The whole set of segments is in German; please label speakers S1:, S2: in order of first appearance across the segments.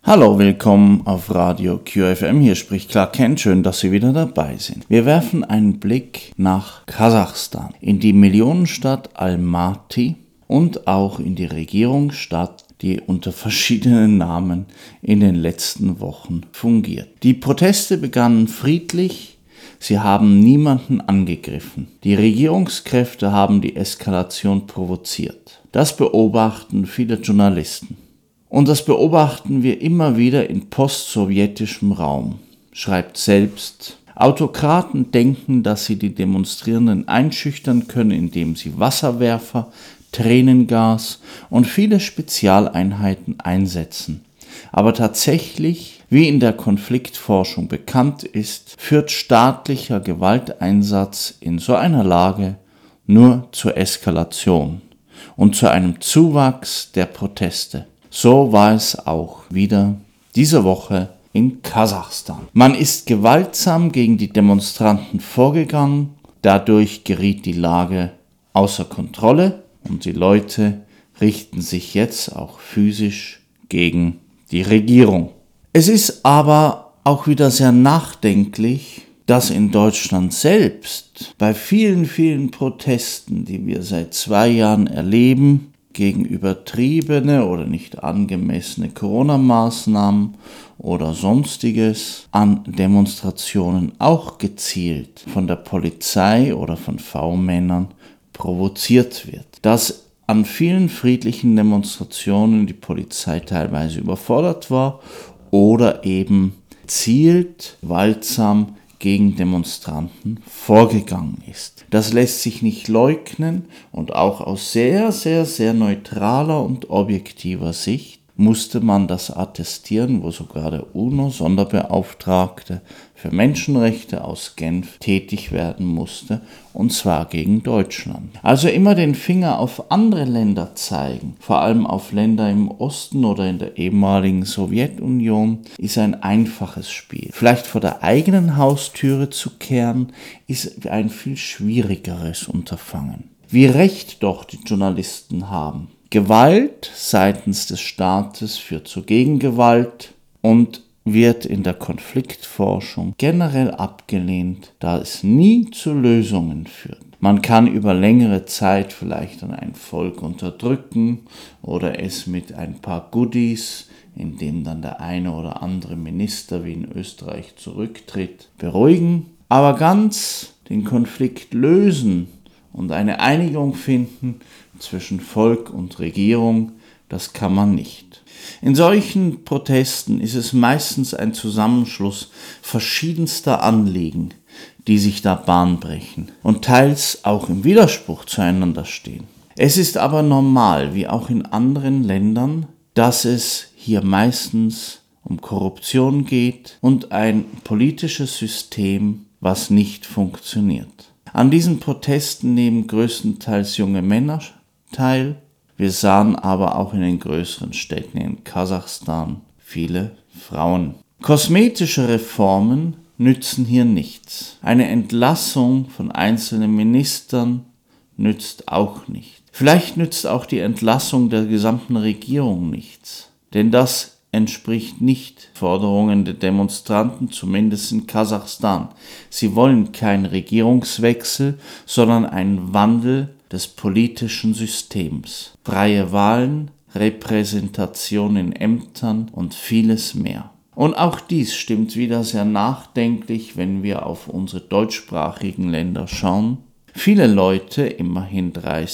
S1: Hallo, willkommen auf Radio QFM. Hier spricht Clark Kent. Schön, dass Sie wieder dabei sind. Wir werfen einen Blick nach Kasachstan, in die Millionenstadt Almaty und auch in die Regierungsstadt, die unter verschiedenen Namen in den letzten Wochen fungiert. Die Proteste begannen friedlich. Sie haben niemanden angegriffen. Die Regierungskräfte haben die Eskalation provoziert. Das beobachten viele Journalisten. Und das beobachten wir immer wieder in postsowjetischem Raum, schreibt selbst. Autokraten denken, dass sie die Demonstrierenden einschüchtern können, indem sie Wasserwerfer, Tränengas und viele Spezialeinheiten einsetzen. Aber tatsächlich, wie in der Konfliktforschung bekannt ist, führt staatlicher Gewalteinsatz in so einer Lage nur zur Eskalation und zu einem Zuwachs der Proteste. So war es auch wieder diese Woche in Kasachstan. Man ist gewaltsam gegen die Demonstranten vorgegangen, dadurch geriet die Lage außer Kontrolle und die Leute richten sich jetzt auch physisch gegen die Regierung. Es ist aber auch wieder sehr nachdenklich, dass in Deutschland selbst bei vielen, vielen Protesten, die wir seit 2 Jahren erleben, gegen übertriebene oder nicht angemessene Corona-Maßnahmen oder sonstiges an Demonstrationen auch gezielt von der Polizei oder von V-Männern provoziert wird. Dass an vielen friedlichen Demonstrationen die Polizei teilweise überfordert war oder eben gezielt, gewaltsam gegen Demonstranten vorgegangen ist. Das lässt sich nicht leugnen und auch aus sehr, sehr, sehr neutraler und objektiver Sicht musste man das attestieren, wo sogar der UNO-Sonderbeauftragte für Menschenrechte aus Genf tätig werden musste, und zwar gegen Deutschland. Also immer den Finger auf andere Länder zeigen, vor allem auf Länder im Osten oder in der ehemaligen Sowjetunion, ist ein einfaches Spiel. Vielleicht vor der eigenen Haustüre zu kehren, ist ein viel schwierigeres Unterfangen. Wie recht doch die Journalisten haben. Gewalt seitens des Staates führt zu Gegengewalt und wird in der Konfliktforschung generell abgelehnt, da es nie zu Lösungen führt. Man kann über längere Zeit vielleicht dann ein Volk unterdrücken oder es mit ein paar Goodies, indem dann der eine oder andere Minister wie in Österreich zurücktritt, beruhigen, aber ganz den Konflikt lösen und eine Einigung finden zwischen Volk und Regierung, das kann man nicht. In solchen Protesten ist es meistens ein Zusammenschluss verschiedenster Anliegen, die sich da Bahn brechen und teils auch im Widerspruch zueinander stehen. Es ist aber normal, wie auch in anderen Ländern, dass es hier meistens um Korruption geht und ein politisches System, was nicht funktioniert. An diesen Protesten nehmen größtenteils junge Männer teil. Wir sahen aber auch in den größeren Städten in Kasachstan viele Frauen. Kosmetische Reformen nützen hier nichts. Eine Entlassung von einzelnen Ministern nützt auch nicht. Vielleicht nützt auch die Entlassung der gesamten Regierung nichts. Denn das entspricht nicht Forderungen der Demonstranten, zumindest in Kasachstan. Sie wollen keinen Regierungswechsel, sondern einen Wandel des politischen Systems. Freie Wahlen, Repräsentation in Ämtern und vieles mehr. Und auch dies stimmt wieder sehr nachdenklich, wenn wir auf unsere deutschsprachigen Länder schauen. Viele Leute, immerhin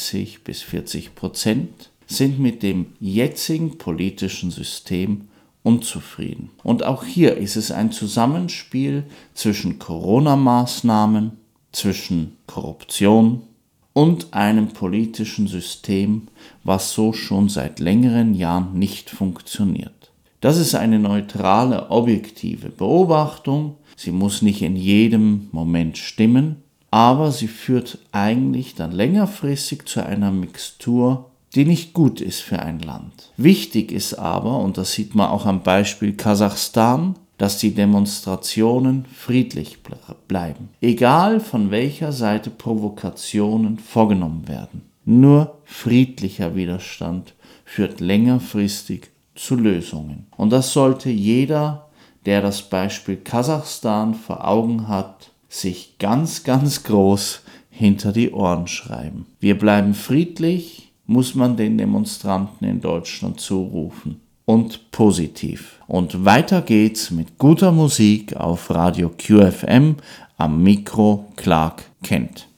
S1: 30-40%, sind mit dem jetzigen politischen System unzufrieden. Und auch hier ist es ein Zusammenspiel zwischen Corona-Maßnahmen, zwischen Korruption und einem politischen System, was so schon seit längeren Jahren nicht funktioniert. Das ist eine neutrale, objektive Beobachtung. Sie muss nicht in jedem Moment stimmen, aber sie führt eigentlich dann längerfristig zu einer Mixtur, die nicht gut ist für ein Land. Wichtig ist aber, und das sieht man auch am Beispiel Kasachstan, dass die Demonstrationen friedlich bleiben. Egal von welcher Seite Provokationen vorgenommen werden. Nur friedlicher Widerstand führt längerfristig zu Lösungen. Und das sollte jeder, der das Beispiel Kasachstan vor Augen hat, sich ganz, ganz groß hinter die Ohren schreiben. Wir bleiben friedlich, muss man den Demonstranten in Deutschland zurufen. Und positiv. Und weiter geht's mit guter Musik auf Radio QFM, am Mikro Clark Kent.